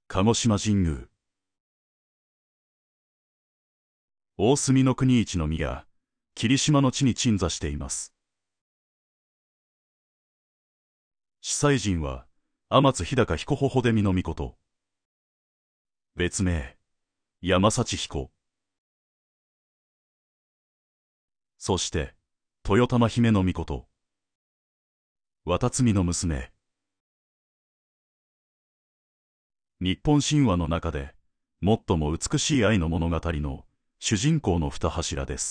鹿児島神宮。大隅の国一の宮、霧島の地に鎮座しています。司祭神は、天津日高彦穂出美命。別名、山幸彦。そして、豊玉姫命。渡積の娘。日本神話の中で、最も美しい愛の物語の主人公の二柱です。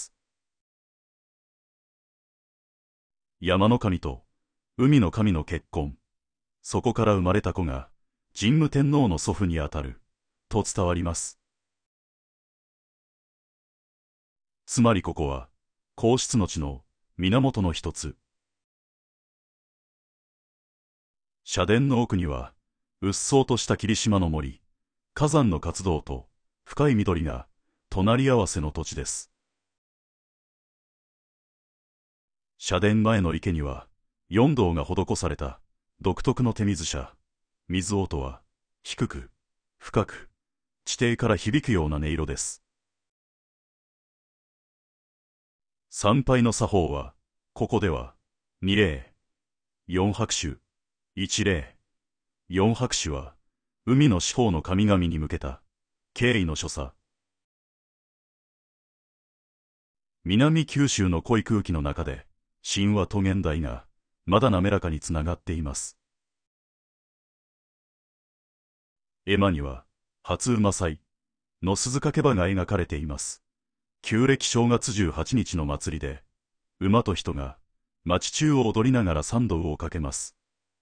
山の神と海の神の結婚。そこから生まれた子が、神武天皇の祖父にあたる、と伝わります。つまりここは、皇室の地の源の一つ。社殿の奥には、うっそうとした霧島の森、火山の活動と深い緑が隣り合わせの土地です。社殿前の池には、四道が施された独特の手水車。水音は低く、深く、地底から響くような音色です。参拝の作法は、ここでは、二礼、四拍手、一礼。四拍手は、海の四方の神々に向けた、敬意の所作。南九州の濃い空気の中で、神話と現代が、まだ滑らかにつながっています。絵馬には、初馬祭の鈴掛け馬が描かれています。旧暦正月18日の祭りで、馬と人が、町中を踊りながら参道をかけます。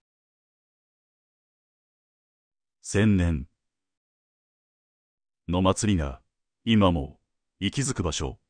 千年の祭りが、今も、息づく場所。